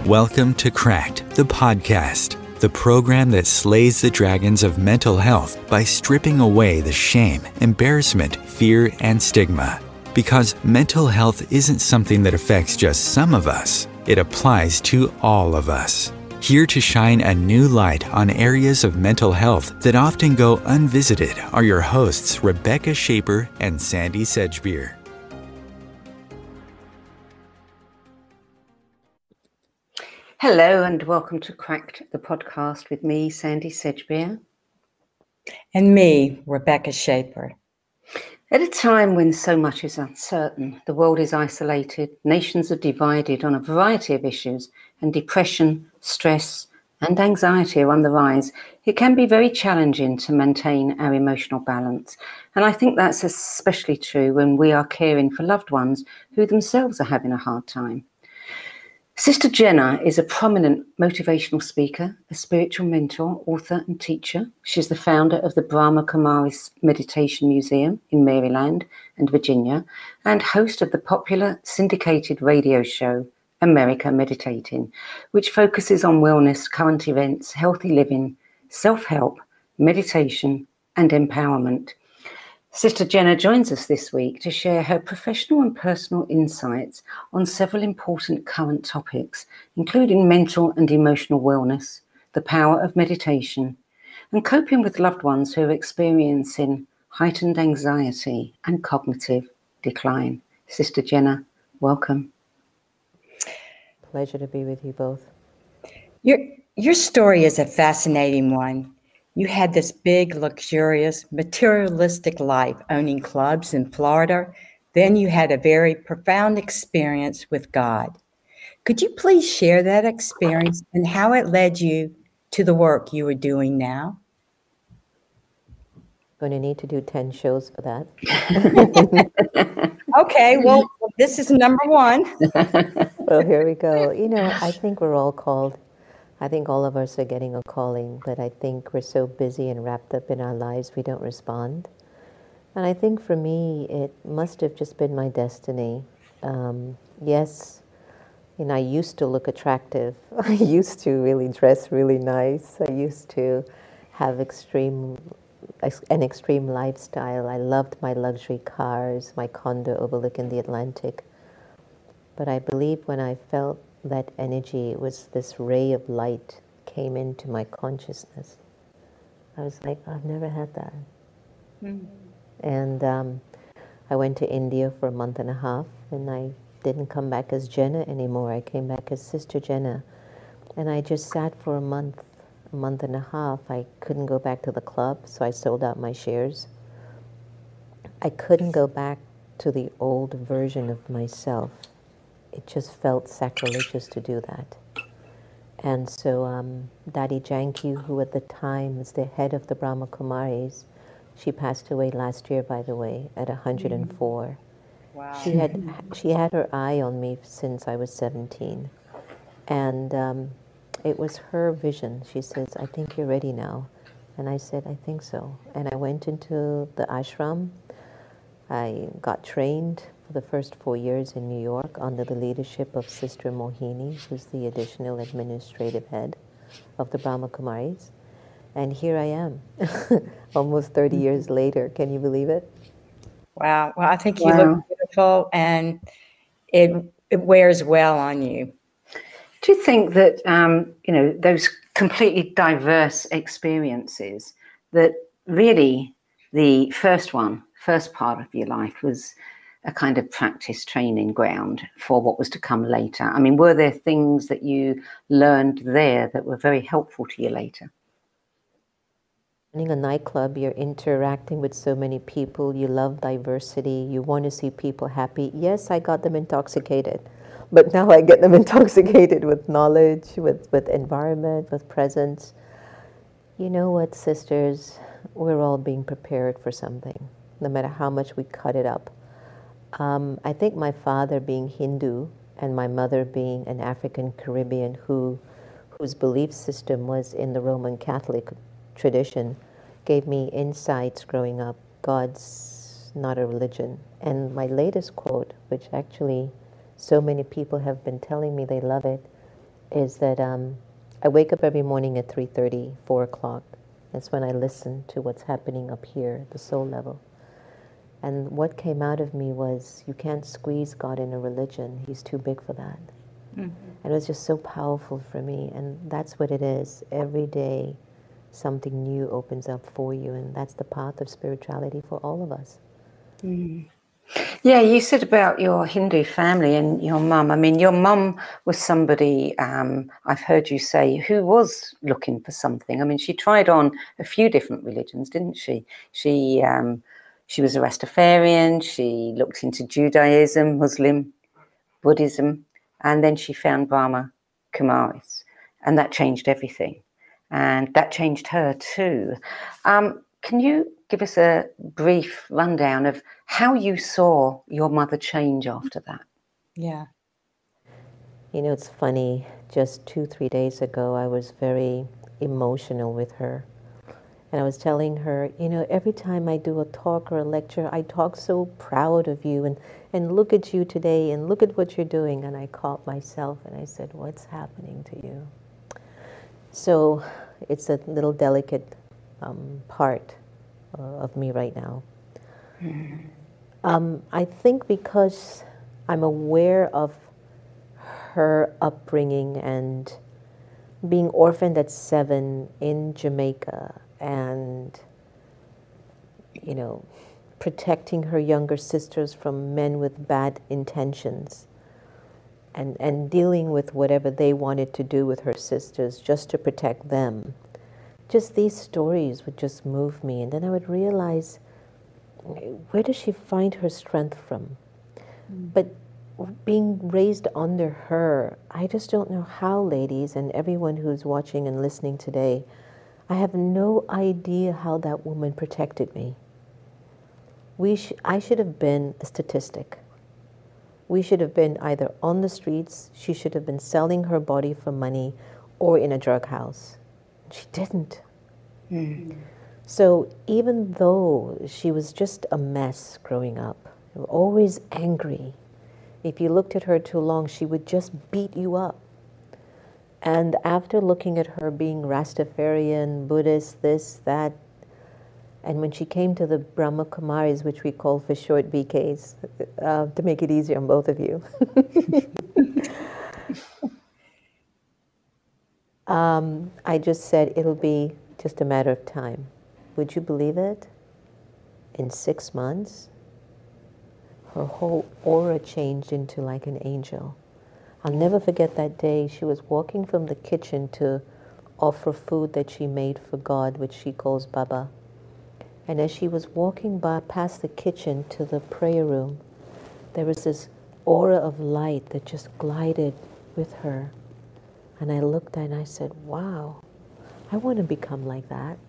Welcome to Cracked, the podcast, the program that slays the dragons of mental health by stripping away the shame, embarrassment, fear, and stigma. Because mental health isn't something that affects just some of us, it applies to all of us. Here to shine a new light on areas of mental health that often go unvisited are your hosts, Rebecca Shaper and Sandy Sedgbeer. Hello and welcome to Cracked, the podcast with me, Sandy Sedgbeer. And me, Rebecca Shaper. At a time when so much is uncertain, the world is isolated, nations are divided on a variety of issues, and depression, stress, and anxiety are on the rise, it can be very challenging to maintain our emotional balance. And I think that's especially true when we are caring for loved ones who themselves are having a hard time. Sister Jenna is a prominent motivational speaker, a spiritual mentor, author and teacher. She's the founder of the Brahma Kumaris Meditation Museum in Maryland and Virginia and host of the popular syndicated radio show America Meditating, which focuses on wellness, current events, healthy living, self-help, meditation and empowerment. Sister Jenna joins us this week to share her professional and personal insights on several important current topics, including mental and emotional wellness, the power of meditation, and coping with loved ones who are experiencing heightened anxiety and cognitive decline. Sister Jenna, welcome. Pleasure to be with you both. Your story is a fascinating one. You had this big, luxurious, materialistic life owning clubs in Florida. Then you had a very profound experience with God. Could you please share that experience and how it led you to the work you are doing now? Going to need to do 10 shows for that. Okay, well, this is number one. Well, here we go. You know, I think we're all called. I think all of us are getting a calling, but I think we're so busy and wrapped up in our lives we don't respond. And I think for me, it must have just been my destiny. Yes, you know, I used to look attractive. I used to really dress really nice. I used to have an extreme lifestyle. I loved my luxury cars, my condo overlooking the Atlantic. But I believe when I felt that energy, it was this ray of light came into my consciousness. I was like, I've never had that. And I went to India for a month and a half, and I didn't come back as Jenna anymore. I came back as Sister Jenna. And I just sat for a month and a half. I couldn't go back to the club, so I sold out my shares. I couldn't go back to the old version of myself. It just felt sacrilegious to do that. And so Dadi Janki, who at the time was the head of the Brahma Kumaris, she passed away last year, by the way, at 104. Wow. She had her eye on me since I was 17. And it was her vision. She says, I think you're ready now. And I said, I think so. And I went into the ashram. I got trained for the first 4 years in New York under the leadership of Sister Mohini, who's the additional administrative head of the Brahma Kumaris. And here I am, almost 30 years later. Can you believe it? Wow. Well, I think you look beautiful, and it wears well on you. Do you think that, those completely diverse experiences, that really the first part of your life was a kind of practice training ground for what was to come later? I mean, were there things that you learned there that were very helpful to you later? Running a nightclub, you're interacting with so many people, you love diversity, you want to see people happy. Yes, I got them intoxicated, but now I get them intoxicated with knowledge, with environment, with presence. You know what, sisters? We're all being prepared for something, no matter how much we cut it up. I think my father being Hindu and my mother being an African Caribbean whose belief system was in the Roman Catholic tradition gave me insights growing up. God's not a religion. And my latest quote, which actually so many people have been telling me they love it, is that I wake up every morning at 3:30, 4 o'clock. That's when I listen to what's happening up here, the soul level. And what came out of me was, you can't squeeze God in a religion. He's too big for that. And it was just so powerful for me. And that's what it is. Every day, something new opens up for you. And that's the path of spirituality for all of us. Yeah, you said about your Hindu family and your mum. I mean, your mum was somebody, I've heard you say, who was looking for something. I mean, she tried on a few different religions, didn't she? She was a Rastafarian, she looked into Judaism, Muslim, Buddhism, and then she found Brahma Kumaris, and that changed everything. And that changed her too. Can you give us a brief rundown of how you saw your mother change after that? Yeah. You know, it's funny, just 2-3 days ago, I was very emotional with her. And I was telling her, you know, every time I do a talk or a lecture, I talk so proud of you and look at you today and look at what you're doing. And I caught myself and I said, what's happening to you? So it's a little delicate part of me right now. I think because I'm aware of her upbringing and being orphaned at 7 in Jamaica and, you know, protecting her younger sisters from men with bad intentions and dealing with whatever they wanted to do with her sisters just to protect them. Just these stories would just move me. And then I would realize, where does she find her strength from? But being raised under her, I just don't know how, ladies, and everyone who's watching and listening today, I have no idea how that woman protected me. I should have been a statistic. We should have been either on the streets, she should have been selling her body for money, or in a drug house. She didn't. So even though she was just a mess growing up, always angry, if you looked at her too long, she would just beat you up. And after looking at her being Rastafarian, Buddhist, this, that, and when she came to the Brahma Kumaris, which we call for short BKs, to make it easier on both of you, I just said, it'll be just a matter of time. Would you believe it? In 6 months, her whole aura changed into like an angel. I'll never forget that day. She was walking from the kitchen to offer food that she made for God, which she calls Baba. And as she was walking past the kitchen to the prayer room, there was this aura of light that just glided with her. And I looked at it and I said, wow, I want to become like that.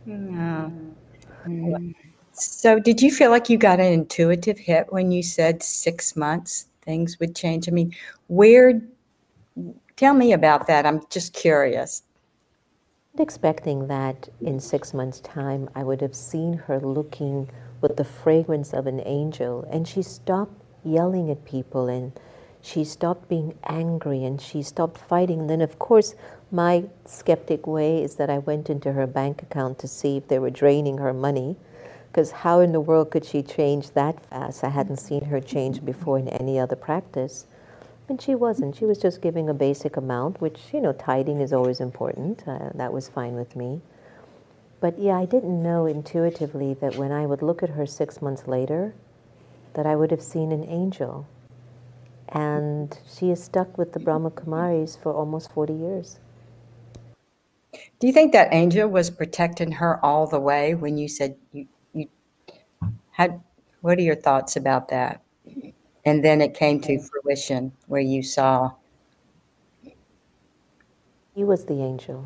So did you feel like you got an intuitive hit when you said 6 months things would change? I mean, tell me about that. I'm just curious. Expecting that in 6 months' time, I would have seen her looking with the fragrance of an angel, and she stopped yelling at people, and she stopped being angry, and she stopped fighting. And then, of course, my skeptic way is that I went into her bank account to see if they were draining her money, because how in the world could she change that fast? I hadn't seen her change before in any other practice. And she wasn't. She was just giving a basic amount, which, you know, tithing is always important. That was fine with me. But yeah, I didn't know intuitively that when I would look at her 6 months later, that I would have seen an angel. And she is stuck with the Brahma Kumaris for almost 40 years. Do you think that angel was protecting her all the way when you said you had? What are your thoughts about that? And then it came to fruition where you saw. He was the angel.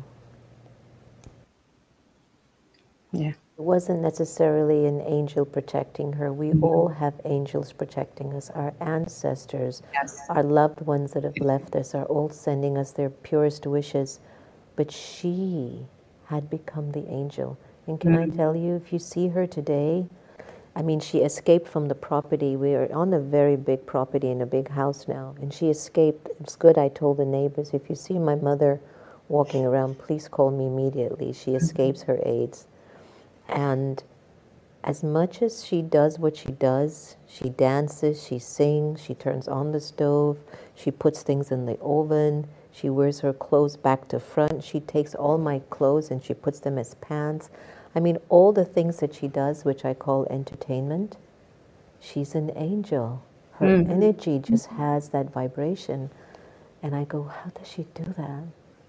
Yeah. It wasn't necessarily an angel protecting her. We all have angels protecting us. Our ancestors, Yes. our loved ones that have left us are all sending us their purest wishes. But she had become the angel. And can I tell you, if you see her today, I mean, she escaped from the property. We are on a very big property in a big house now, and she escaped. It's good I told the neighbors, if you see my mother walking around, please call me immediately. She escapes her aides. And as much as she does what she does, she dances, she sings, she turns on the stove, she puts things in the oven, she wears her clothes back to front, she takes all my clothes and she puts them as pants. I mean, all the things that she does, which I call entertainment, she's an angel. Her energy just has that vibration. And I go, how does she do that?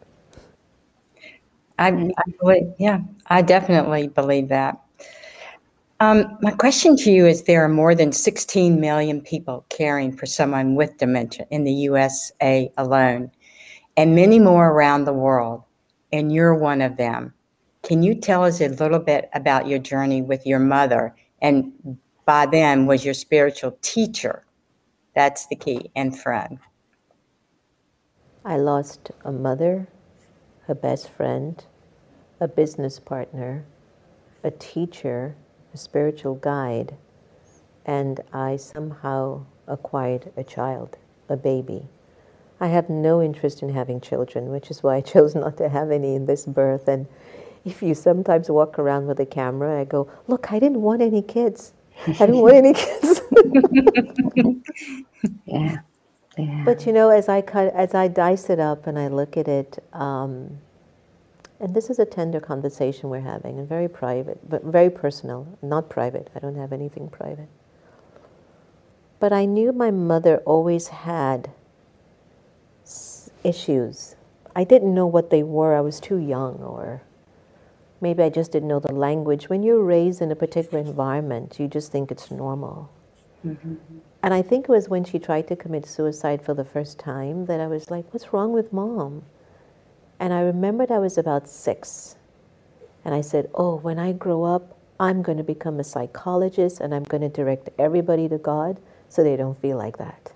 I believe, yeah, I definitely believe that. My question to you is, there are more than 16 million people caring for someone with dementia in the USA alone, and many more around the world, and you're one of them. Can you tell us a little bit about your journey with your mother, and by then was your spiritual teacher? That's the key, and friend. I lost a mother, a best friend, a business partner, a teacher, a spiritual guide, and I somehow acquired a child, a baby. I have no interest in having children, which is why I chose not to have any in this birth. And if you sometimes walk around with a camera, I go, look, I didn't want any kids. I didn't want any kids. Yeah. Yeah. But you know, as I dice it up and I look at it, and this is a tender conversation we're having, and very private, but very personal, not private. I don't have anything private. But I knew my mother always had issues. I didn't know what they were. I was too young, or maybe I just didn't know the language. When you're raised in a particular environment, you just think it's normal. And I think it was when she tried to commit suicide for the first time that I was like, what's wrong with Mom? And I remembered I was about 6. And I said, oh, when I grow up, I'm going to become a psychologist and I'm going to direct everybody to God so they don't feel like that.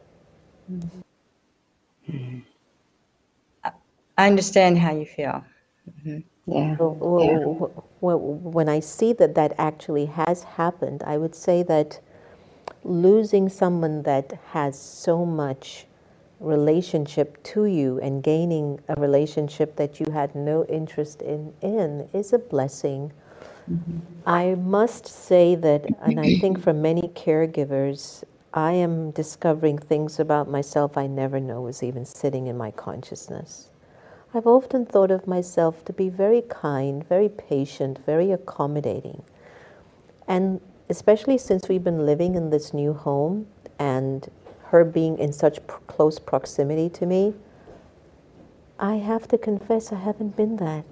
I understand how you feel. Yeah. When I see that that actually has happened, I would say that losing someone that has so much relationship to you and gaining a relationship that you had no interest in is a blessing. I must say that, and I think for many caregivers, I am discovering things about myself I never know was even sitting in my consciousness. I've often thought of myself to be very kind, very patient, very accommodating. And especially since we've been living in this new home and her being in such close proximity to me, I have to confess I haven't been that.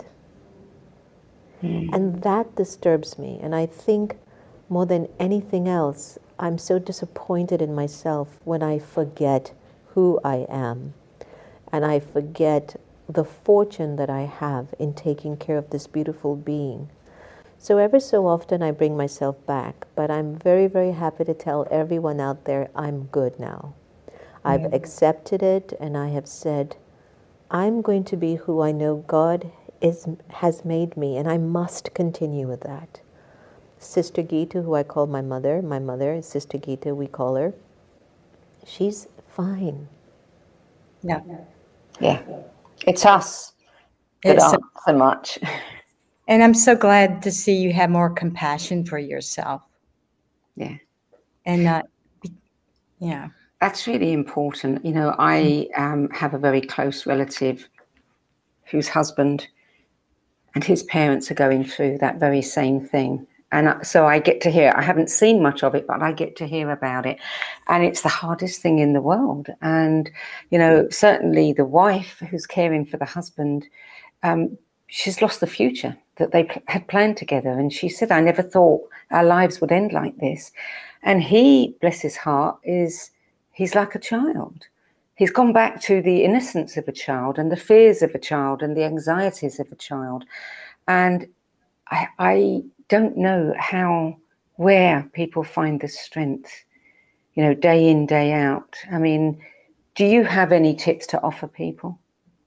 And that disturbs me. And I think more than anything else, I'm so disappointed in myself when I forget who I am. And I forget the fortune that I have in taking care of this beautiful being. So ever so often I bring myself back, but I'm very, very happy to tell everyone out there I'm good now. I've accepted it, and I have said, I'm going to be who I know God has made me, and I must continue with that. Sister Gita, who I call my mother is Sister Gita, we call her. She's fine. Yeah. Yeah. It's us that It's- aren't so much. And I'm so glad to see you have more compassion for yourself. Yeah. And yeah. That's really important. You know, I have a very close relative whose husband and his parents are going through that very same thing. And so I get to hear, I haven't seen much of it, but I get to hear about it. And it's the hardest thing in the world. And, you know, certainly the wife who's caring for the husband, she's lost the future that they had planned together. And she said, I never thought our lives would end like this. And he, bless his heart, he's like a child. He's gone back to the innocence of a child and the fears of a child and the anxieties of a child. And I don't know where people find the strength, you know, day in, day out. I mean, do you have any tips to offer people?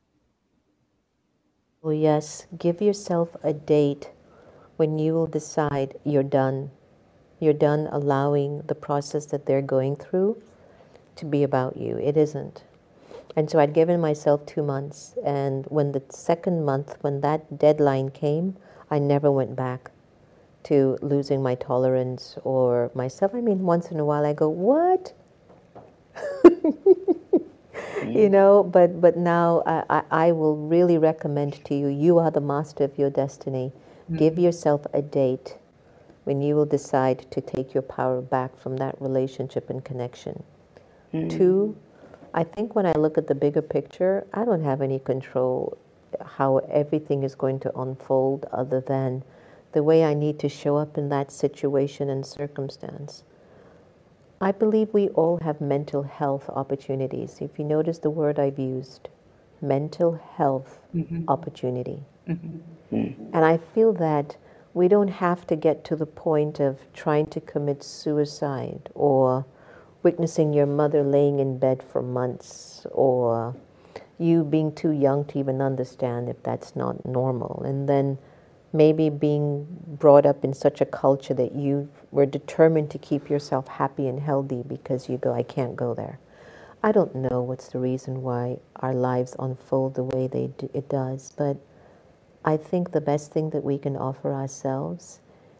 Well, yes, give yourself a date when you will decide you're done. You're done allowing the process that they're going through to be about you. It isn't. And so I'd given myself 2 months. And when the second month, when that deadline came, I never went back to losing my tolerance or myself. I mean, once in a while I go, what? You know, but now I will really recommend to you, you are the master of your destiny. Give yourself a date when you will decide to take your power back from that relationship and connection. 2, I think when I look at the bigger picture, I don't have any control how everything is going to unfold other than the way I need to show up in that situation and circumstance. I believe we all have mental health opportunities. If you notice the word I've used, mental health opportunity. And I feel that we don't have to get to the point of trying to commit suicide or witnessing your mother laying in bed for months or you being too young to even understand if that's not normal. And then maybe being brought up in such a culture that you were determined to keep yourself happy and healthy because you go, I can't go there. I don't know what's the reason why our lives unfold the way it does, but I think the best thing that we can offer ourselves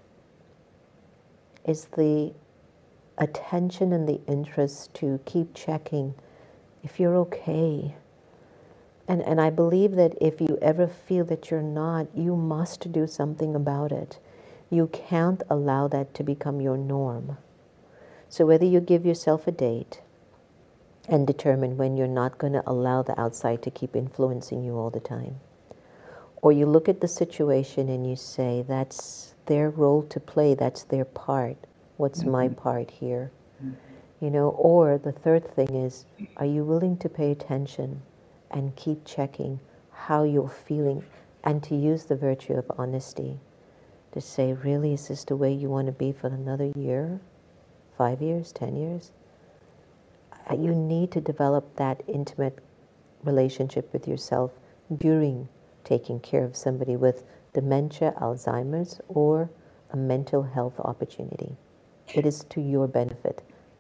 is the attention and the interest to keep checking if you're okay. And I believe that if you ever feel that you're not, you must do something about it. You can't allow that to become your norm. So whether you give yourself a date and determine when you're not going to allow the outside to keep influencing you all the time, or you look at the situation and you say, that's their role to play, that's their part. What's my part here? You know, or the third thing is, are you willing to pay attention and keep checking how you're feeling and to use the virtue of honesty to say, really, is this the way you want to be for another year, 5 years, 10 years? You need to develop that intimate relationship with yourself during taking care of somebody with dementia, Alzheimer's, or a mental health opportunity. It is to your benefit.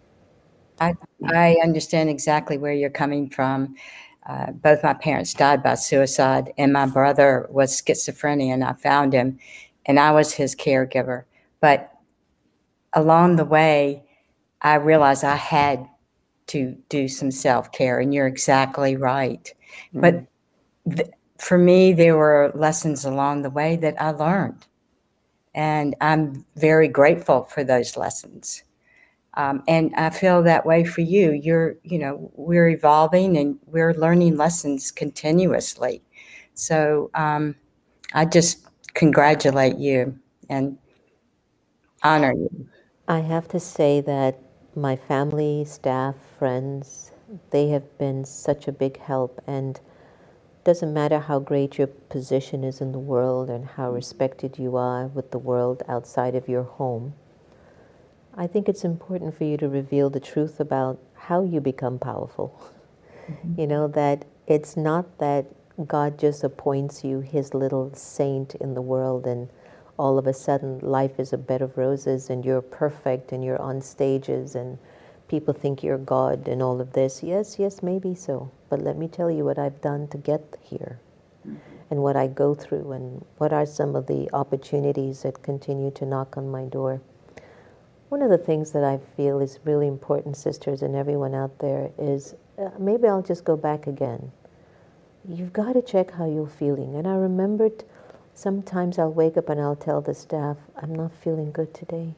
I understand exactly where you're coming from. Both my parents died by suicide, and my brother was schizophrenia, and I found him, and I was his caregiver. But along the way, I realized I had to do some self-care, and you're exactly right. But for me, there were lessons along the way that I learned, and I'm very grateful for those lessons. And I feel that way for you. We're evolving and we're learning lessons continuously. So I just congratulate you and honor you. I have to say that my family, staff, friends, they have been such a big help, and it doesn't matter how great your position is in the world and how respected you are with the world outside of your home. I think it's important for you to reveal the truth about how you become powerful. You know, that it's not that God just appoints you his little saint in the world and all of a sudden life is a bed of roses and you're perfect and you're on stages and people think you're God and all of this. Yes, maybe so. But let me tell you what I've done to get here and what I go through and what are some of the opportunities that continue to knock on my door. One of the things that I feel is really important, sisters and everyone out there, is maybe I'll just go back again. You've got to check how you're feeling. And I remembered sometimes I'll wake up and I'll tell the staff, I'm not feeling good today.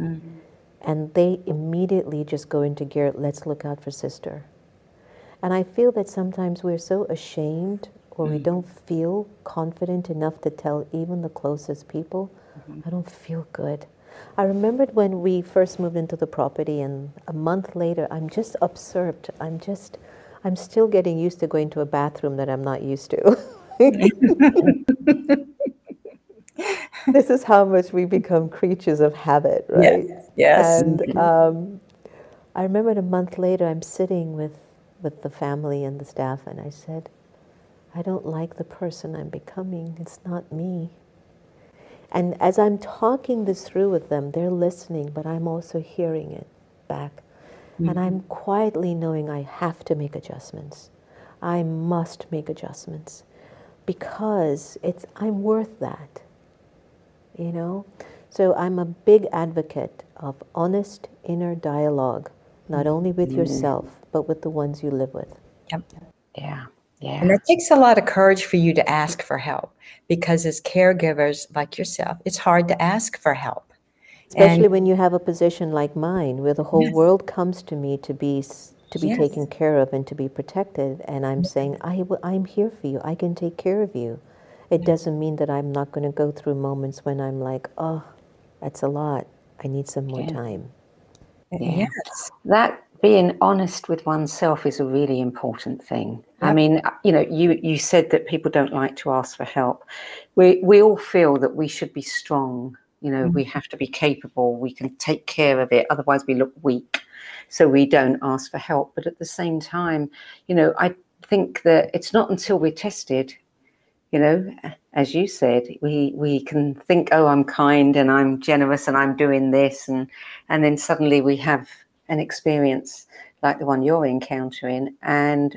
And they immediately just go into gear, let's look out for sister. And I feel that sometimes we're so ashamed or we don't feel confident enough to tell even the closest people, I don't feel good. I remembered when we first moved into the property and a month later, I'm just absurd. I'm still getting used to going to a bathroom that I'm not used to. This is how much we become creatures of habit, right? Yes. And I remember a month later, I'm sitting with the family and the staff, and I said, I don't like the person I'm becoming. It's not me. And as I'm talking this through with them, they're listening, but I'm also hearing it back. And I'm quietly knowing I have to make adjustments. I must make adjustments because I'm worth that, you know? So I'm a big advocate of honest inner dialogue, not only with yourself, but with the ones you live with. Yep. Yeah. And it takes a lot of courage for you to ask for help, because as caregivers like yourself, it's hard to ask for help. Especially when you have a position like mine, where the whole Yes. world comes to me to be Yes. taken care of and to be protected, and I'm saying, I'm here for you. I can take care of you. It doesn't mean that I'm not going to go through moments when I'm like, oh, that's a lot. I need some more time. Yeah. Yes. That being honest with oneself is a really important thing. I mean, you know, you said that people don't like to ask for help. We all feel that we should be strong. You know, we have to be capable. We can take care of it. Otherwise, we look weak. So we don't ask for help. But at the same time, you know, I think that it's not until we're tested, you know, as you said, we can think, oh, I'm kind and I'm generous and I'm doing this. And then suddenly we have an experience like the one you're encountering, and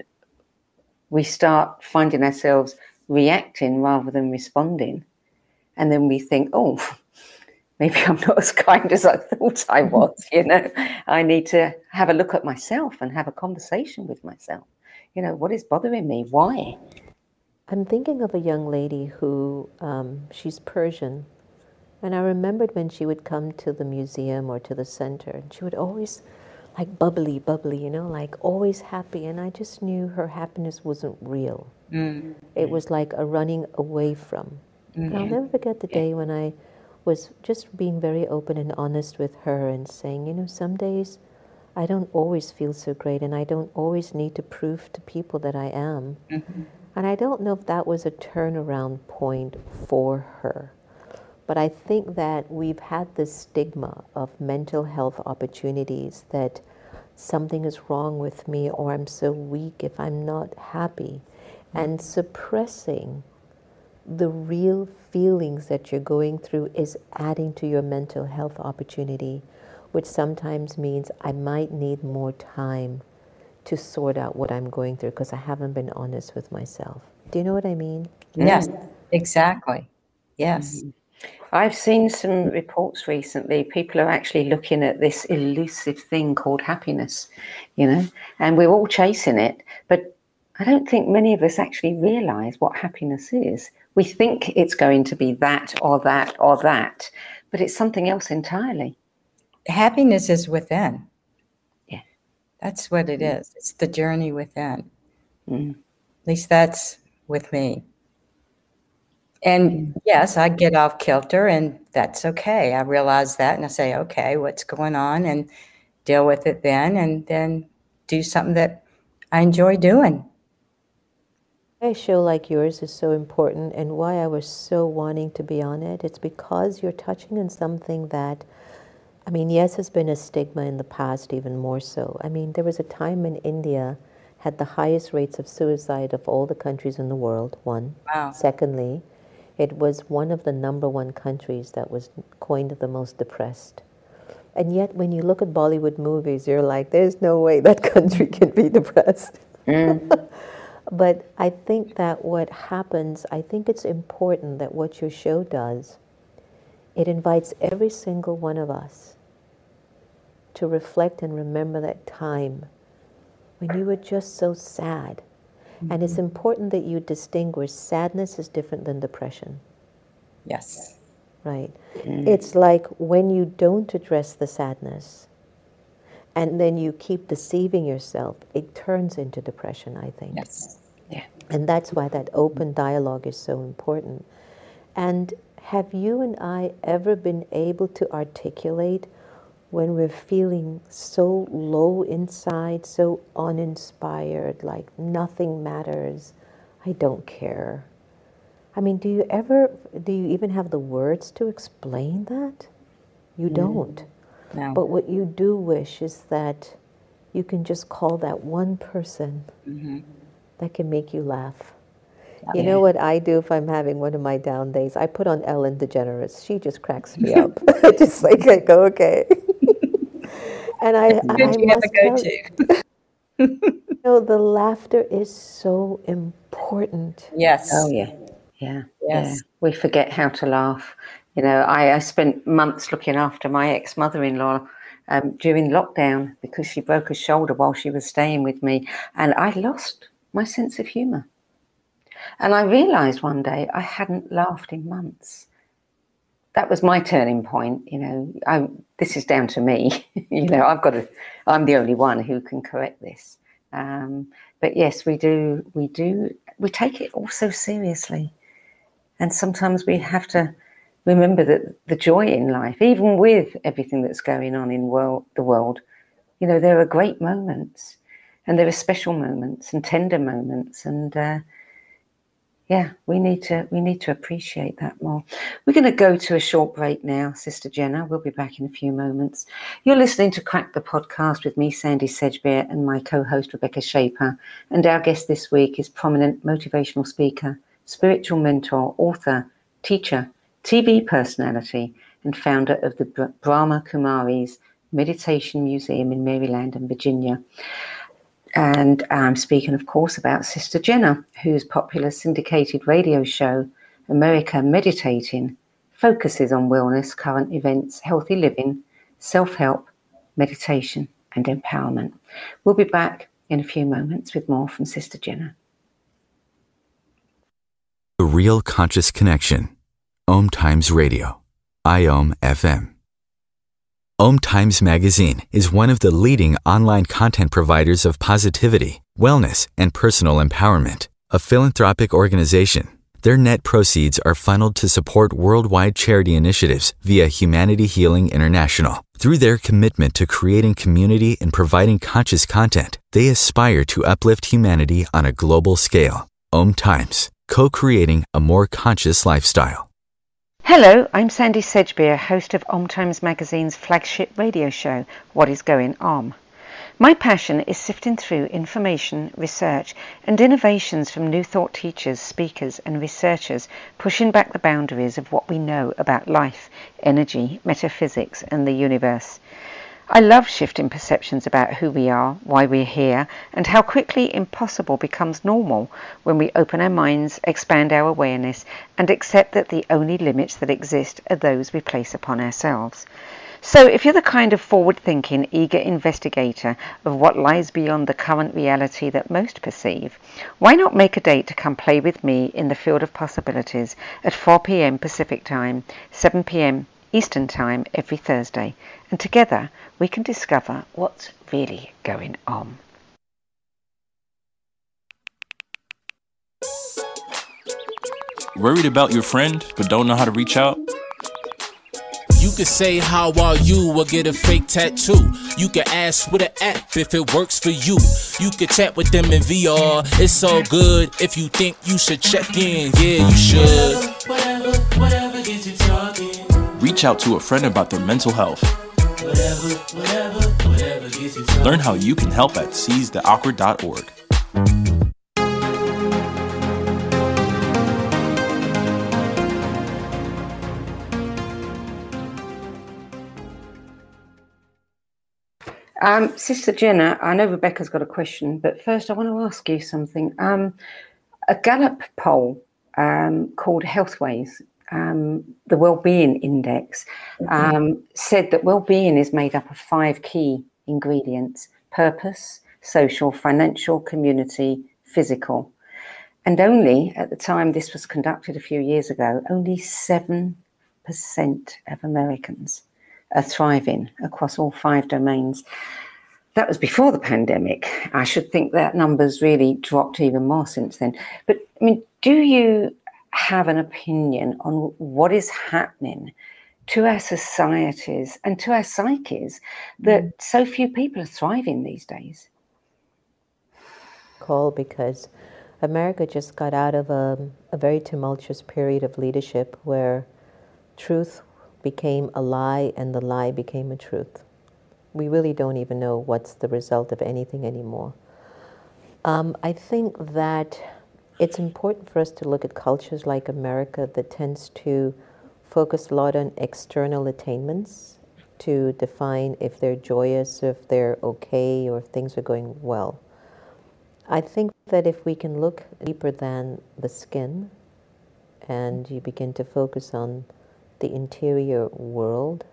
we start finding ourselves reacting rather than responding. And then we think, oh, maybe I'm not as kind as I thought I was, you know. I need to have a look at myself and have a conversation with myself. You know, what is bothering me? Why? I'm thinking of a young lady who, she's Persian. And I remembered when she would come to the museum or to the center, and she would always like bubbly, you know, like always happy. And I just knew her happiness wasn't real. It was like a running away from. And I'll never forget the day when I was just being very open and honest with her and saying, you know, some days I don't always feel so great, and I don't always need to prove to people that I am. And I don't know if that was a turnaround point for her. But I think that we've had this stigma of mental health opportunities, that something is wrong with me or I'm so weak if I'm not happy, and suppressing the real feelings that you're going through is adding to your mental health opportunity, which sometimes means I might need more time to sort out what I'm going through because I haven't been honest with myself. Do you know what I mean? Yes, exactly. Yes. I've seen some reports recently. People are actually looking at this elusive thing called happiness, you know, and we're all chasing it. But I don't think many of us actually realize what happiness is. We think it's going to be that or that or that, but it's something else entirely. Happiness is within. Yeah. That's what it is. It's the journey within. Mm. At least that's with me. And yes, I get off kilter, and that's okay. I realize that, and I say, okay, what's going on, and deal with it then, and then do something that I enjoy doing. A show like yours is so important, and why I was so wanting to be on it, it's because you're touching on something that, I mean, yes, has been a stigma in the past, even more so. I mean, there was a time when India had the highest rates of suicide of all the countries in the world, one. Wow. Secondly, it was one of the #1 countries that was coined the most depressed. And yet, when you look at Bollywood movies, you're like, there's no way that country can be depressed. But I think that what happens, I think it's important that what your show does, it invites every single one of us to reflect and remember that time when you were just so sad. And it's important that you distinguish sadness is different than depression. Yes. Right. It's like when you don't address the sadness and then you keep deceiving yourself, it turns into depression, I think. Yes. Yeah. And that's why that open dialogue is so important. And have you and I ever been able to articulate when we're feeling so low inside, so uninspired, like nothing matters, I don't care? I mean, do you even have the words to explain that? You don't. No. But what you do wish is that you can just call that one person that can make you laugh. You know what I do if I'm having one of my down days? I put on Ellen DeGeneres. She just cracks me up. Just like I go, okay. And I You have a must tell go-to. you know, the laughter is so important. Yes. Oh, yeah. Yeah. Yeah. Yes. We forget how to laugh. You know, I spent months looking after my ex-mother-in-law during lockdown because she broke her shoulder while she was staying with me. And I lost my sense of humour. And I realised one day I hadn't laughed in months. That was my turning point. You know, this is down to me. You know, I'm the only one who can correct this. But yes, we take it all so seriously. And sometimes we have to remember that the joy in life, even with everything that's going on in the world, you know, there are great moments and there are special moments and tender moments. And yeah, we need to appreciate that more. We're going to go to a short break now, Sister Jenna. We'll be back in a few moments. You're listening to Crack the Podcast with me, Sandy Sedgbeer, and my co-host, Rebecca Shaper. And our guest this week is prominent motivational speaker, spiritual mentor, author, teacher, TV personality, and founder of the Brahma Kumaris Meditation Museum in Maryland and Virginia. And I'm speaking, of course, about Sister Jenna, whose popular syndicated radio show, America Meditating, focuses on wellness, current events, healthy living, self-help, meditation, and empowerment. We'll be back in a few moments with more from Sister Jenna. The Real Conscious Connection. Om Times Radio. IOM FM. Om Times Magazine is one of the leading online content providers of positivity, wellness, and personal empowerment. A philanthropic organization, their net proceeds are funneled to support worldwide charity initiatives via Humanity Healing International. Through their commitment to creating community and providing conscious content, they aspire to uplift humanity on a global scale. Om Times, co-creating a more conscious lifestyle. Hello, I'm Sandy Sedgbeer, host of Om Times Magazine's flagship radio show, What is Going Om. My passion is sifting through information, research, and innovations from new thought teachers, speakers, and researchers pushing back the boundaries of what we know about life, energy, metaphysics, and the universe. I love shifting perceptions about who we are, why we're here, and how quickly impossible becomes normal when we open our minds, expand our awareness, and accept that the only limits that exist are those we place upon ourselves. So if you're the kind of forward-thinking, eager investigator of what lies beyond the current reality that most perceive, why not make a date to come play with me in the field of possibilities at 4 p.m. Pacific Time, 7 p.m. Eastern Time every Thursday, and together we can discover what's really going on. Worried about your friend but don't know how to reach out? You could say how are you or get a fake tattoo. You could ask with an app if it works for you. You could chat with them in VR. It's all good if you think you should check in. Yeah, you should. Whatever gets you talking. Reach out to a friend about their mental health. Whatever gets you talking. Learn how you can help at seizetheawkward.org. Sister Jenna, I know Rebecca's got a question, but first I want to ask you something. A Gallup poll called Healthways, the Wellbeing Index, said that well-being is made up of 5 key ingredients: purpose, social, financial, community, physical. And only at the time this was conducted a few years ago, only 7% of Americans are thriving across all 5 domains. That was before the pandemic. I should think that number's really dropped even more since then. But I mean, do you have an opinion on what is happening to our societies and to our psyches that so few people are thriving these days? Call because America just got out of a very tumultuous period of leadership where truth became a lie and the lie became a truth. We really don't even know what's the result of anything anymore. I think that it's important for us to look at cultures like America that tends to focus a lot on external attainments to define if they're joyous, if they're okay, or if things are going well. I think that if we can look deeper than the skin and you begin to focus on the interior world,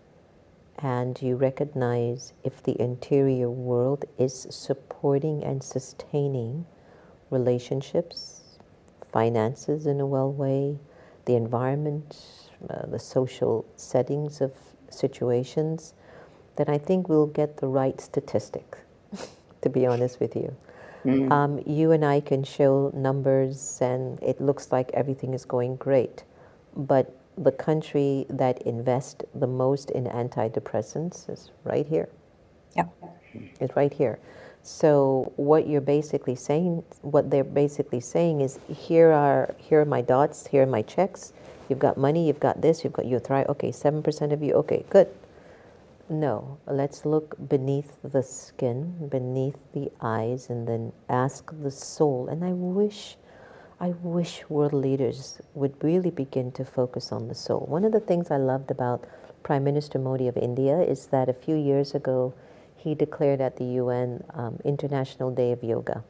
and you recognize if the interior world is supporting and sustaining relationships, finances in a well way, the environment, the social settings of situations, then I think we'll get the right statistic, to be honest with you. You and I can show numbers and it looks like everything is going great, but the country that invests the most in antidepressants is right here. Yeah. It's right here. So what they're basically saying is, here are my dots, here are my checks. You've got money, you've got this, you thrive. Okay, 7% of you. Okay, good. No, let's look beneath the skin, beneath the eyes, and then ask the soul. And I wish world leaders would really begin to focus on the soul. One of the things I loved about Prime Minister Modi of India is that a few years ago, he declared at the UN International Day of Yoga.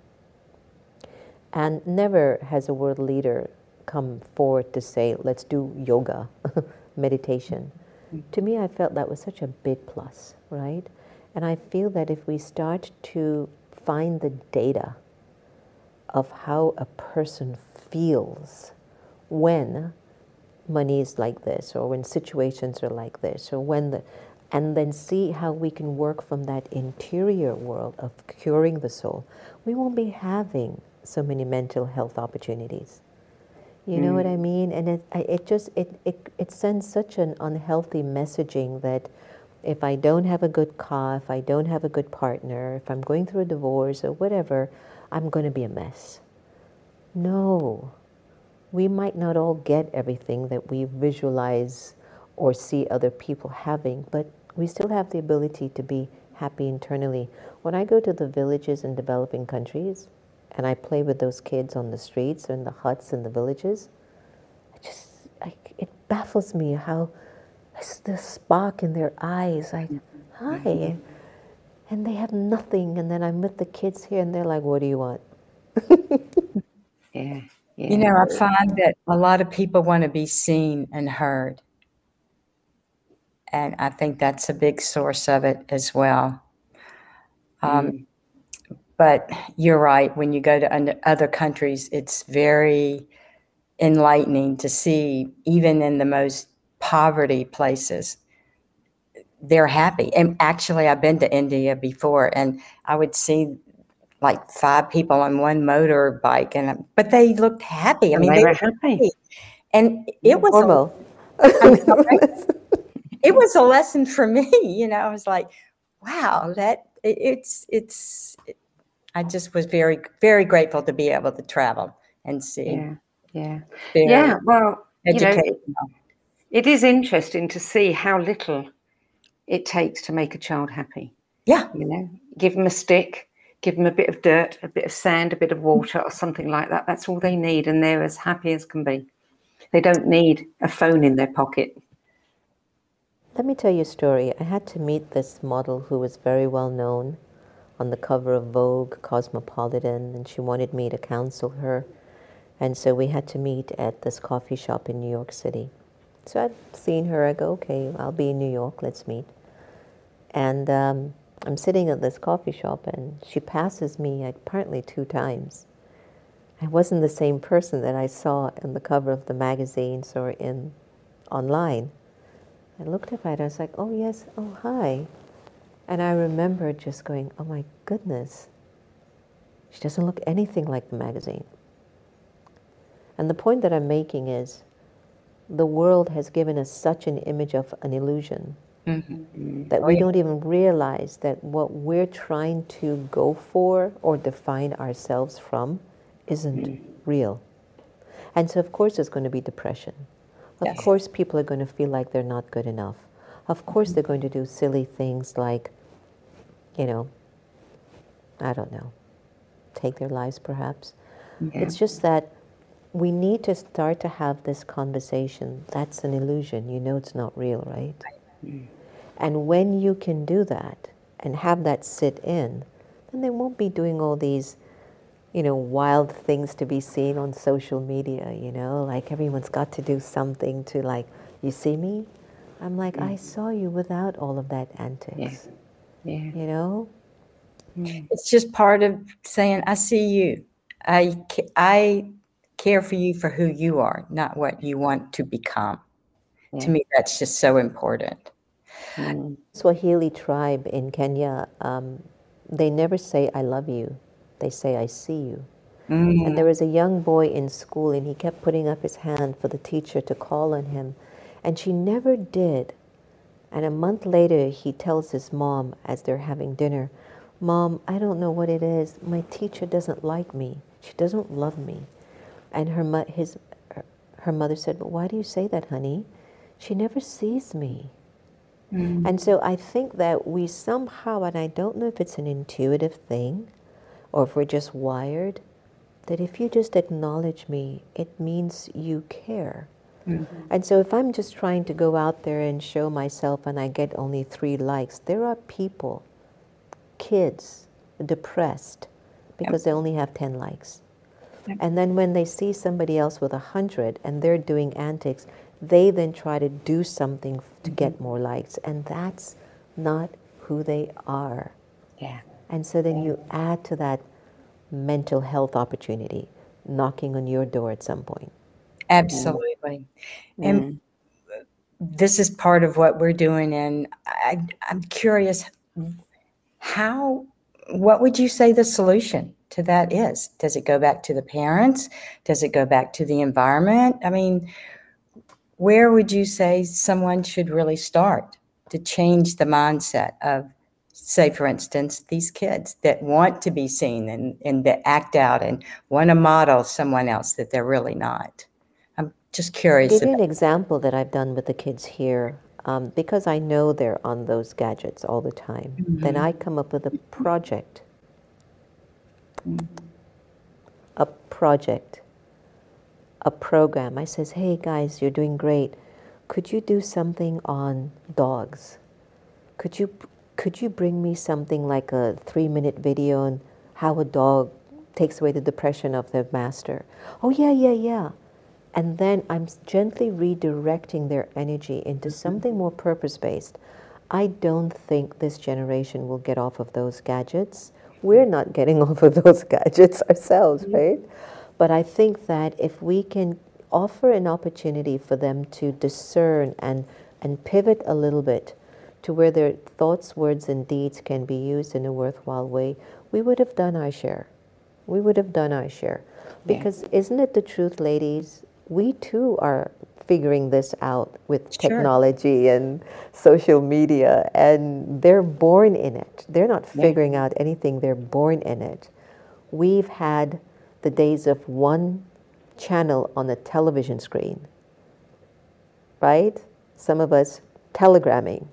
And never has a world leader come forward to say, let's do yoga, meditation. To me, I felt that was such a big plus, right? And I feel that if we start to find the data of how a person feels when money is like this, or when situations are like this, or and then see how we can work from that interior world of curing the soul, we won't be having so many mental health opportunities. You know what I mean? And it sends such an unhealthy messaging that if I don't have a good car, if I don't have a good partner, if I'm going through a divorce or whatever, I'm going to be a mess. No. We might not all get everything that we visualize or see other people having, but we still have the ability to be happy internally. When I go to the villages in developing countries, and I play with those kids on the streets or in the huts in the villages, it baffles me how the spark in their eyes, like, hi, and they have nothing, and then I'm with the kids here, and they're like, what do you want? Yeah. You know, I find that a lot of people want to be seen and heard. And I think that's a big source of it as well. But you're right. When you go to other countries, it's very enlightening to see, even in the most poverty places, they're happy. And actually, I've been to India before, and I would see like 5 people on one motorbike, but they looked happy. I mean, they were happy. And it was it was a lesson for me. You know, I was like, wow, I just was very, very grateful to be able to travel and see. Yeah. Well, educational. It is interesting to see how little it takes to make a child happy. Yeah. You know, give them a stick, give them a bit of dirt, a bit of sand, a bit of water, or something like that. That's all they need, and they're as happy as can be. They don't need a phone in their pocket. Let me tell you a story. I had to meet this model who was very well known on the cover of Vogue, Cosmopolitan, and she wanted me to counsel her. And so we had to meet at this coffee shop in New York City. So I'd seen her, I go, okay, I'll be in New York, let's meet. And I'm sitting at this coffee shop, and she passes me apparently 2 times. I wasn't the same person that I saw in the cover of the magazines or online. I looked up at her, I was like, oh yes, oh hi. And I remember just going, oh my goodness, she doesn't look anything like the magazine. And the point that I'm making is, the world has given us such an image of an illusion that we don't even realize that what we're trying to go for or define ourselves from isn't real. And so of course there's going to be depression. Of course people are going to feel like they're not good enough. Of course they're going to do silly things like, you know, I don't know, take their lives perhaps. It's just that we need to start to have this conversation. That's an illusion. You know it's not real, right? And when you can do that and have that sit in, then they won't be doing all these, wild things to be seen on social media, like everyone's got to do something to like, you see me? I'm like, I saw you without all of that antics, It's just part of saying, I see you. I care for you for who you are, not what you want to become. To me, that's just so important. Swahili tribe in Kenya, they never say I love you. They say I see you. And there was a young boy in school, and he kept putting up his hand for the teacher to call on him, and she never did. And a month later, he tells his mom as they're having dinner, Mom, I don't know what it is. My teacher doesn't like me. She doesn't love me. And her mother said, but why do you say that, honey? She never sees me. And so I think that we somehow, and I don't know if it's an intuitive thing or if we're just wired, that if you just acknowledge me, it means you care. And so if I'm just trying to go out there and show myself and I get only 3 likes, there are people, kids, depressed because they only have 10 likes. And then when they see somebody else with 100 and they're doing antics, they then try to do something to get more likes. And that's not who they are. And so then you add to that mental health opportunity knocking on your door at some point. Absolutely. And this is part of what we're doing. And I'm curious, what would you say the solution to that is? Does it go back to the parents? Does it go back to the environment? I mean, where would you say someone should really start to change the mindset of, say, for instance, these kids that want to be seen and that act out and want to model someone else that they're really not? I'm just curious. I'll give you an example that I've done with the kids here. Because I know they're on those gadgets all the time, then I come up with a project. A program. I says, hey guys, you're doing great. Could you do something on dogs? Could you bring me something like a 3-minute video on how a dog takes away the depression of their master? Oh yeah. And then I'm gently redirecting their energy into something more purpose-based. I don't think this generation will get off of those gadgets. We're not getting off of those gadgets ourselves, right? But I think that if we can offer an opportunity for them to discern and pivot a little bit to where their thoughts, words, and deeds can be used in a worthwhile way, we would have done our share. Because isn't it the truth, ladies? We too are figuring this out with technology and social media, and they're born in it. They're not figuring out anything, they're born in it. We've had the days of one channel on a television screen, right? Some of us telegramming.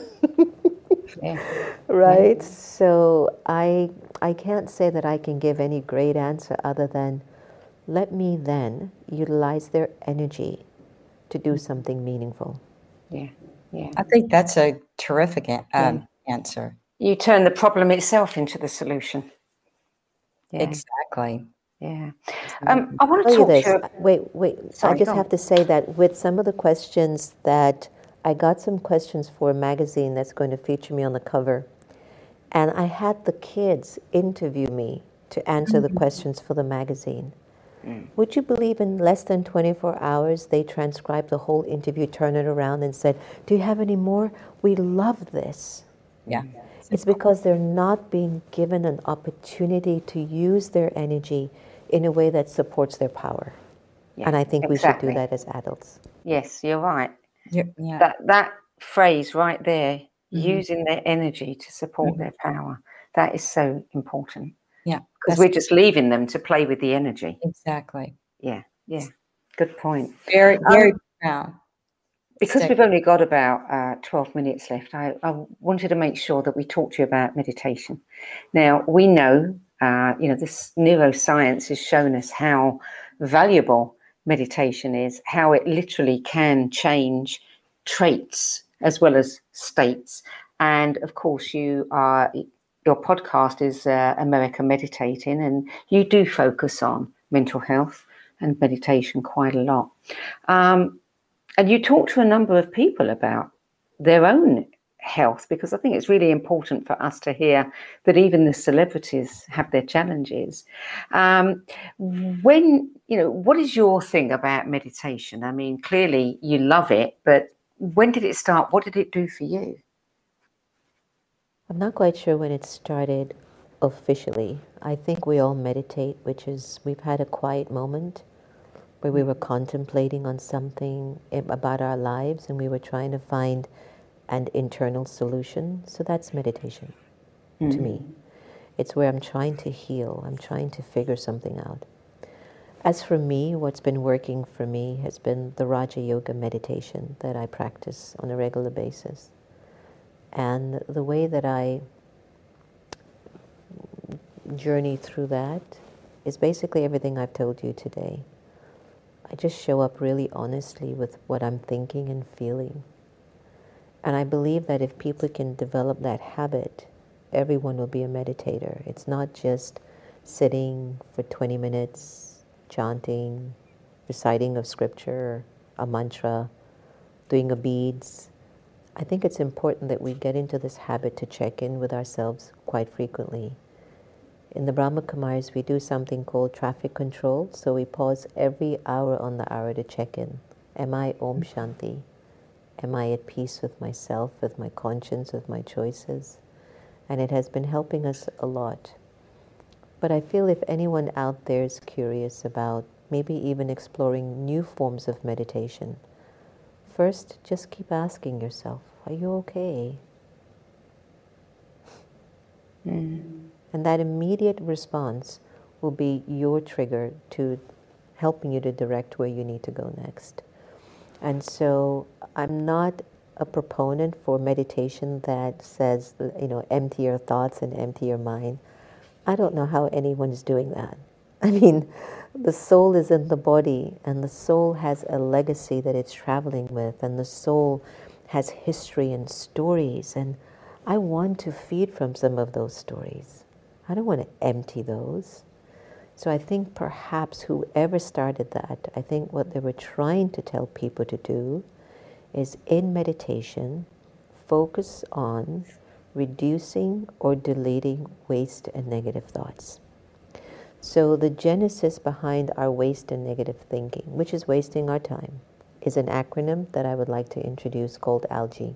Right? So I can't say that I can give any great answer other than let me then utilize their energy to do something meaningful. I think that's a terrific answer. You turn the problem itself into the solution. Exactly. I want to tell you talk this. to you. Wait. Sorry, I just go have on. to say that with some of the questions that I got some questions for a magazine that's going to feature me on the cover, and I had the kids interview me to answer the questions for the magazine. Would you believe in less than 24 hours they transcribed the whole interview, turned it around and said, do you have any more? We love this. It's because they're not being given an opportunity to use their energy in a way that supports their power. And I think we should do that as adults. Yes, you're right. Yeah. That phrase right there, using their energy to support their power, that is so important. Because we're just leaving them to play with the energy. Exactly. Yeah. Good point. Very, very proud. Because we've only got about 12 minutes left, I wanted to make sure that we talked to you about meditation. Now, we know This neuroscience has shown us how valuable meditation is, how it literally can change traits as well as states. And of course, your podcast is America Meditating, and you do focus on mental health and meditation quite a lot. And you talk to a number of people about their own health, because I think it's really important for us to hear that even the celebrities have their challenges. What is your thing about meditation? I mean, clearly you love it, but when did it start? What did it do for you? I'm not quite sure when it started officially. I think we all meditate, which is we've had a quiet moment where we were contemplating on something about our lives and we were trying to find an internal solution. So that's meditation to me. It's where I'm trying to heal. I'm trying to figure something out. As for me, what's been working for me has been the Raja Yoga meditation that I practice on a regular basis. And the way that I journey through that is basically everything I've told you today. I just show up really honestly with what I'm thinking and feeling. And I believe that if people can develop that habit, everyone will be a meditator. It's not just sitting for 20 minutes, chanting, reciting of scripture, a mantra, doing a beads. I think it's important that we get into this habit to check in with ourselves quite frequently. In the Brahma Kumaris, we do something called traffic control. So we pause every hour on the hour to check in. Am I Om Shanti? Am I at peace with myself, with my conscience, with my choices? And it has been helping us a lot. But I feel if anyone out there is curious about maybe even exploring new forms of meditation, first, just keep asking yourself, are you okay? And that immediate response will be your trigger to helping you to direct where you need to go next. And so I'm not a proponent for meditation that says, empty your thoughts and empty your mind. I don't know how anyone's doing that. I mean, the soul is in the body, and the soul has a legacy that it's traveling with, and the soul has history and stories, and I want to feed from some of those stories. I don't want to empty those. So I think perhaps whoever started that, I think what they were trying to tell people to do is in meditation, focus on reducing or deleting waste and negative thoughts. So the genesis behind our waste and negative thinking, which is wasting our time, is an acronym that I would like to introduce called ALGE.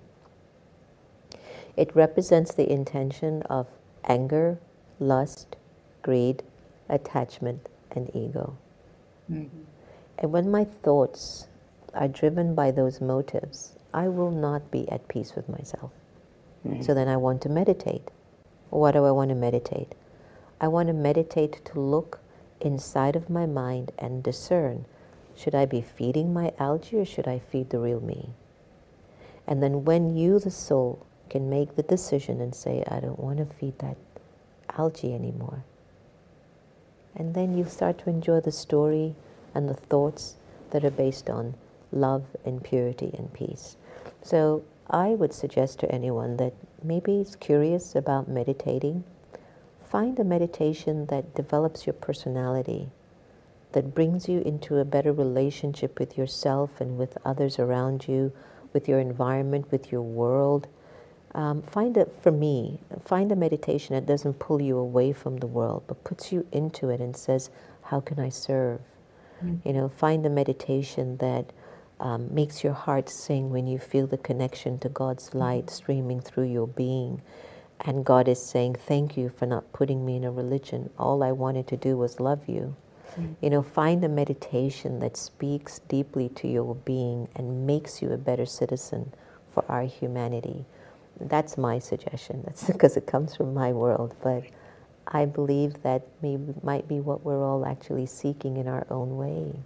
It represents the intention of anger, lust, greed, attachment, and ego. And when my thoughts are driven by those motives, I will not be at peace with myself. So then I want to meditate. What do I want to meditate? I want to meditate to look inside of my mind and discern, should I be feeding my algae or should I feed the real me? And then when you, the soul, can make the decision and say, I don't want to feed that algae anymore. And then you start to enjoy the story and the thoughts that are based on love and purity and peace. So I would suggest to anyone that maybe is curious about meditating, find a meditation that develops your personality, that brings you into a better relationship with yourself and with others around you, with your environment, with your world. Find a meditation that doesn't pull you away from the world, but puts you into it and says, how can I serve? Find a meditation that makes your heart sing when you feel the connection to God's light streaming through your being. And God is saying, thank you for not putting me in a religion. All I wanted to do was love you. Find a meditation that speaks deeply to your being and makes you a better citizen for our humanity. That's my suggestion. That's because it comes from my world. But I believe that might be what we're all actually seeking in our own way.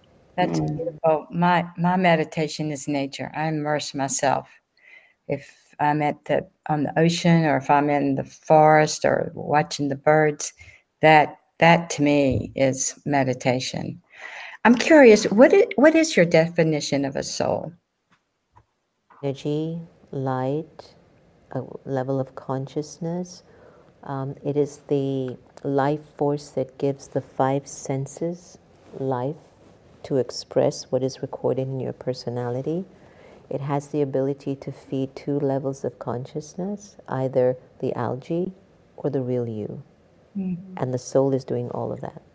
That's beautiful. My meditation is nature. I immerse myself. If I'm on the ocean, or if I'm in the forest or watching the birds, that to me is meditation. I'm curious, what is your definition of a soul? Energy, light, a level of consciousness. It is the life force that gives the five senses life to express what is recorded in your personality. It has the ability to feed two levels of consciousness, either the algae or the real you. Mm-hmm. And the soul is doing all of that.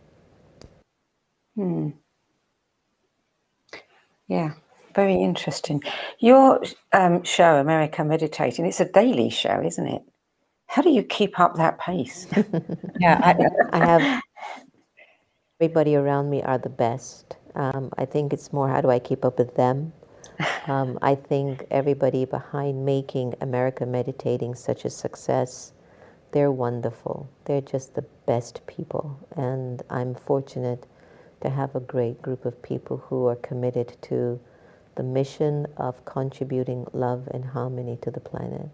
Yeah, very interesting. Your show, America Meditating, it's a daily show, isn't it? How do you keep up that pace? Yeah, I have everybody around me are the best. I think it's more, how do I keep up with them? I think everybody behind making America Meditating such a success, they're wonderful. They're just the best people. And I'm fortunate to have a great group of people who are committed to the mission of contributing love and harmony to the planet.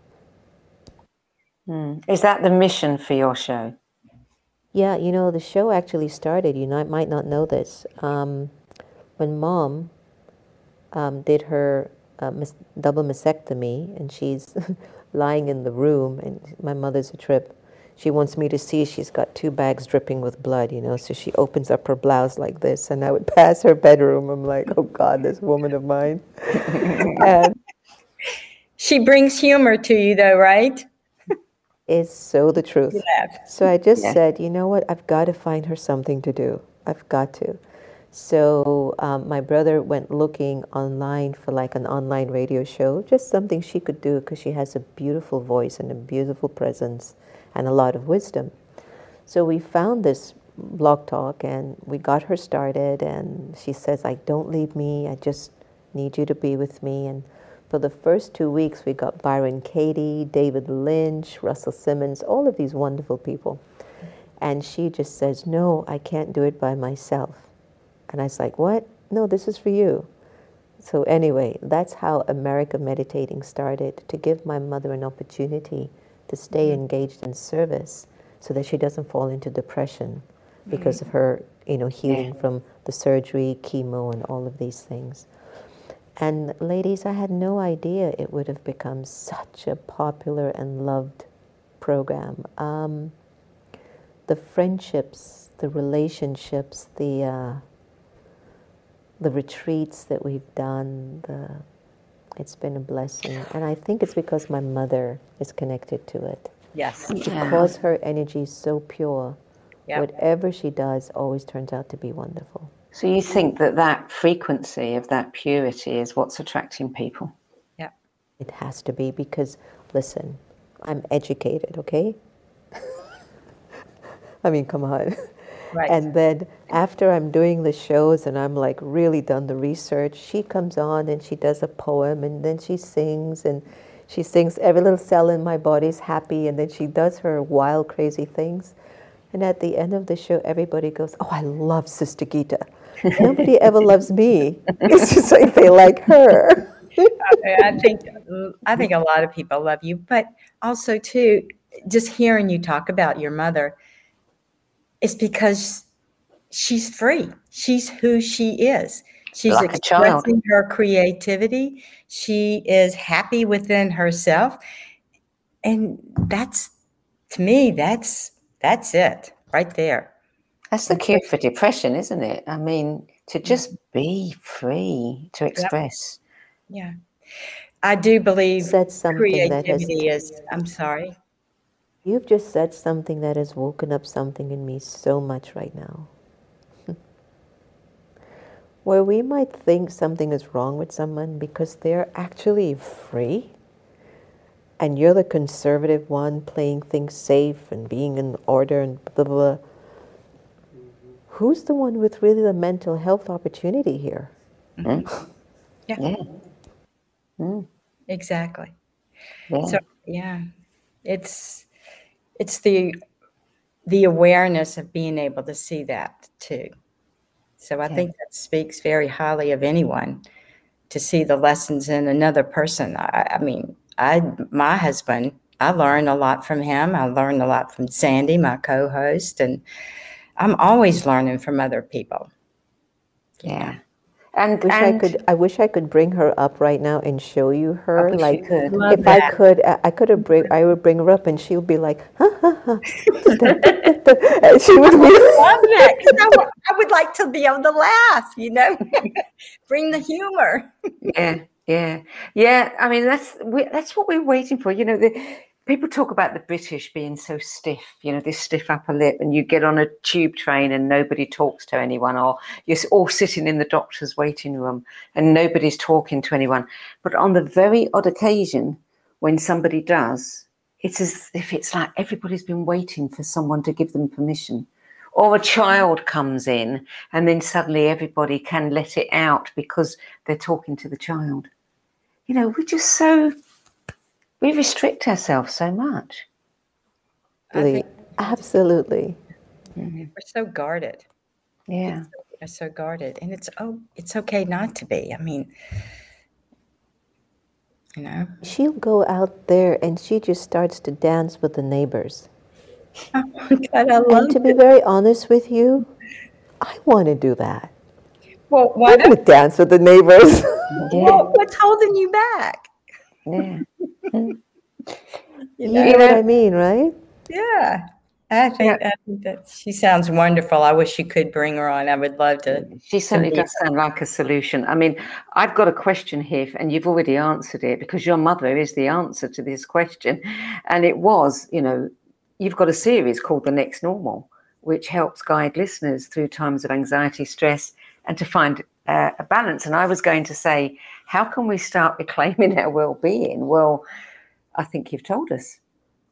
Is that the mission for your show? Yeah, the show actually started, might not know this, when Mom did her double mastectomy, and she's lying in the room, and my mother's a trip. She wants me to see she's got 2 bags dripping with blood, so she opens up her blouse like this, and I would pass her bedroom. I'm like, oh God, this woman of mine. And she brings humor to you though, right? It's so the truth. Yeah. So I just said, you know what, I've got to find her something to do. I've got to. So my brother went looking online for like an online radio show, just something she could do, because she has a beautiful voice and a beautiful presence and a lot of wisdom. So we found this Blog Talk, and we got her started, and she says, don't leave me, I just need you to be with me. And for the first 2 weeks, we got Byron Katie, David Lynch, Russell Simmons, all of these wonderful people. And she just says, no, I can't do it by myself. And I was like, what? No, this is for you. So anyway, that's how America Meditating started, to give my mother an opportunity to stay engaged in service so that she doesn't fall into depression because of her, healing from the surgery, chemo, and all of these things. And ladies, I had no idea it would have become such a popular and loved program. The friendships, the relationships, the retreats that we've done, it's been a blessing. And I think it's because my mother is connected to it. Yes. Because her energy is so pure, whatever she does always turns out to be wonderful. So you think that frequency of that purity is what's attracting people? Yeah. It has to be, because, listen, I'm educated, okay? I mean, come on. Right. And then after I'm doing the shows and I'm like really done the research, she comes on and she does a poem, and then she sings every little cell in my body's happy, and then she does her wild, crazy things. And at the end of the show, everybody goes, oh, I love Sister Gita. Nobody ever loves me. It's just like they like her. I think a lot of people love you, but also too, just hearing you talk about your mother, it's because she's free. She's who she is. She's like expressing her creativity. She is happy within herself. And that's, to me, that's it right there. That's the cure for depression, isn't it? I mean, to just be free to express. Yeah. I do believe said something creativity is, I'm sorry. You've just said something that has woken up something in me so much right now. Where we might think something is wrong with someone because they're actually free, and you're the conservative one playing things safe and being in order and blah, blah, blah. Who's the one with really the mental health opportunity here? Mm-hmm. Yeah. Mm. Exactly. Yeah. So, yeah, it's the awareness of being able to see that too. So I think that speaks very highly of anyone, to see the lessons in another person. I mean, my husband, I learned a lot from him. I learned a lot from Sandy, my co-host, and I'm always learning from other people. Yeah. And I wish I could bring her up right now and show you her. I wish Like, you could. Love if I that. could, I would bring her up, and she would be like, ha ha ha. And she would be. Love that, 'cause I would like to be able to laugh, bring the humor. Yeah. I mean, that's what we're waiting for. People talk about the British being so stiff, this stiff upper lip, and you get on a tube train and nobody talks to anyone, or you're all sitting in the doctor's waiting room and nobody's talking to anyone. But on the very odd occasion when somebody does, it's as if it's like everybody's been waiting for someone to give them permission. Or a child comes in and then suddenly everybody can let it out because they're talking to the child. We restrict ourselves so much. Absolutely. We're so guarded. Yeah. We're so guarded. And it's okay not to be. I mean, She'll go out there and she just starts to dance with the neighbors. Oh my God, I love And to be very honest with you, I want to do that. Well, I want to dance with the neighbors. Well, what's holding you back? Yeah. You know what I mean, right? Yeah. I think that she sounds wonderful. I wish you could bring her on. I would love to. She certainly does sound like a solution. I mean, I've got a question here, and you've already answered it because your mother is the answer to this question. And it was, you've got a series called The Next Normal, which helps guide listeners through times of anxiety, stress, and to find a balance. And I was going to say, how can we start reclaiming our well-being? Well, I think you've told us.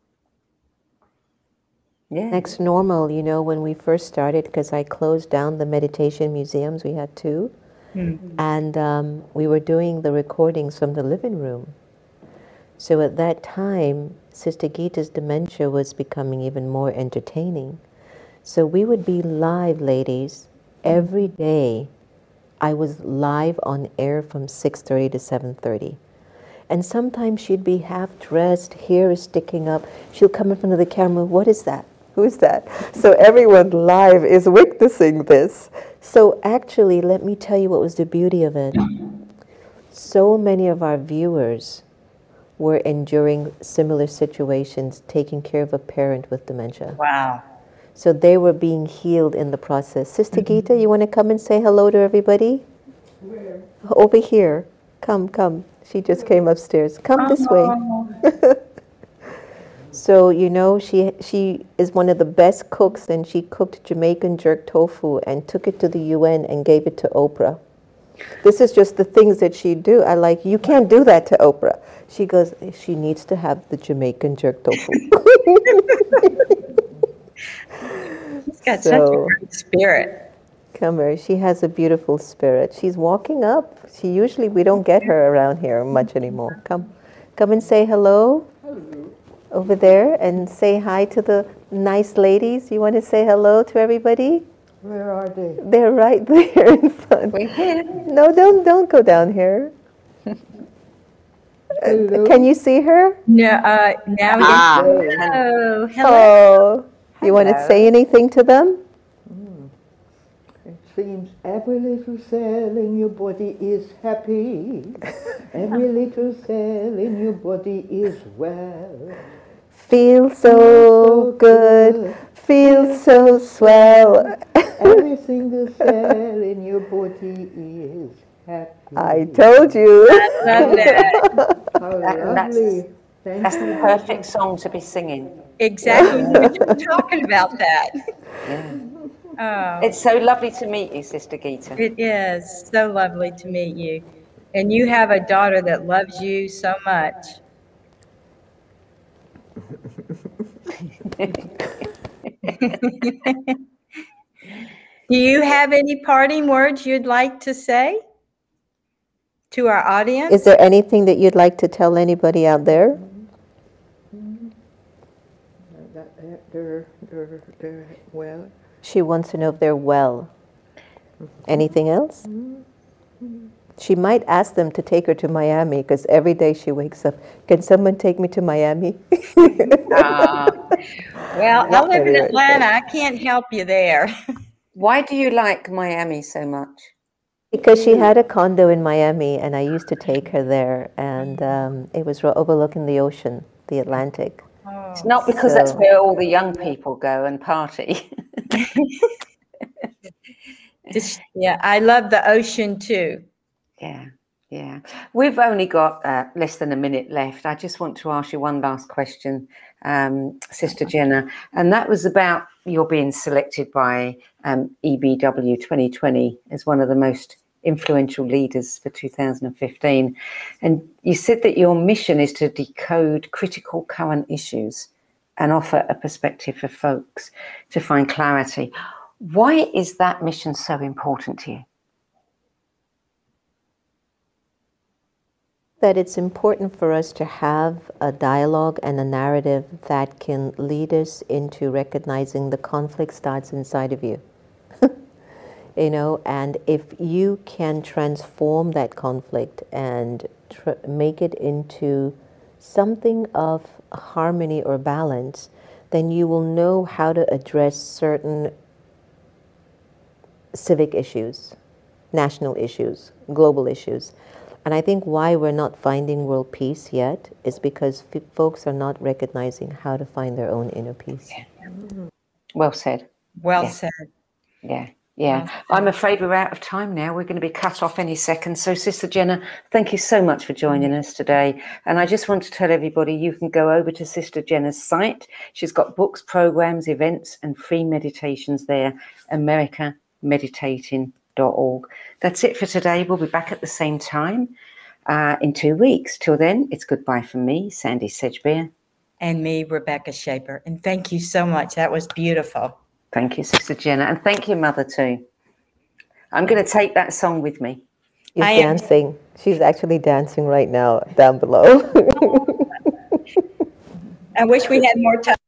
Yeah. Next Normal, when we first started, because I closed down the meditation museums, we had two, and we were doing the recordings from the living room. So at that time, Sister Gita's dementia was becoming even more entertaining. So we would be live, ladies, every day. I was live on air from 6:30 to 7:30. And sometimes she'd be half dressed, hair is sticking up. She'll come in front of the camera, what is that? Who's that? So everyone live is witnessing this. So actually, let me tell you what was the beauty of it. So many of our viewers were enduring similar situations, taking care of a parent with dementia. Wow. So they were being healed in the process. Sister Gita, you want to come and say hello to everybody? Where? Over here. Come. She just came upstairs. Come this way. So, she is one of the best cooks, and she cooked Jamaican jerk tofu and took it to the UN and gave it to Oprah. This is just the things that she'd do. You can't do that to Oprah. She goes, she needs to have the Jamaican jerk tofu. She's got such a great spirit. Come here. She has a beautiful spirit. She's walking up. We don't get her around here much anymore. Come and say hello. Hello. Over there, and say hi to the nice ladies. You want to say hello to everybody? Where are they? They're right there in front. We're here. No, don't go down here. Can you see her? No, now Ah. hello. Oh, you want to say anything to them? It seems every little cell in your body is happy. Every little cell in your body is well. Feel so good, feel so swell. Every single cell in your body is happy. I told you. Love that. How lovely. That's the perfect song to be singing. Exactly. We were just talking about that. Yeah. Oh, It's so lovely to meet you, Sister Gita. it is so lovely to meet you. And you have a daughter that loves you so much. Do you have any parting words you'd like to say to our audience? Is there anything that you'd like to tell anybody out there? They're well. She wants to know if they're well. Anything else? She might ask them to take her to Miami because every day she wakes up, can someone take me to Miami? Well, I live in Anyway. Atlanta. I can't help you there. Why do you like Miami so much? Because she had a condo in Miami, and I used to take her there, and it was overlooking the ocean, the Atlantic. It's not because that's where all the young people go and party. Yeah, I love the ocean too. Yeah. We've only got less than a minute left. I just want to ask you one last question, Sister Jenna, and that was about your being selected by EBW 2020 as one of the most influential leaders for 2015. And you said that your mission is to decode critical current issues and offer a perspective for folks to find clarity. Why is that mission so important to you? That it's important for us to have a dialogue and a narrative that can lead us into recognizing the conflict starts inside of you. And if you can transform that conflict and make it into something of harmony or balance, then you will know how to address certain civic issues, national issues, global issues. And I think why we're not finding world peace yet is because folks are not recognizing how to find their own inner peace. Well said. Well said. Yeah. I'm afraid we're out of time now. We're going to be cut off any second. So, Sister Jenna, thank you so much for joining us today. And I just want to tell everybody you can go over to Sister Jenna's site. She's got books, programs, events, and free meditations there. AmericaMeditating.org. That's it for today. We'll be back at the same time in 2 weeks. Till then, it's goodbye from me, Sandy Sedgbeer. And me, Rebecca Shaper. And thank you so much. That was beautiful. Thank you, Sister Jenna. And thank you, Mother, too. I'm going to take that song with me. She's dancing. She's actually dancing right now down below. I wish we had more time.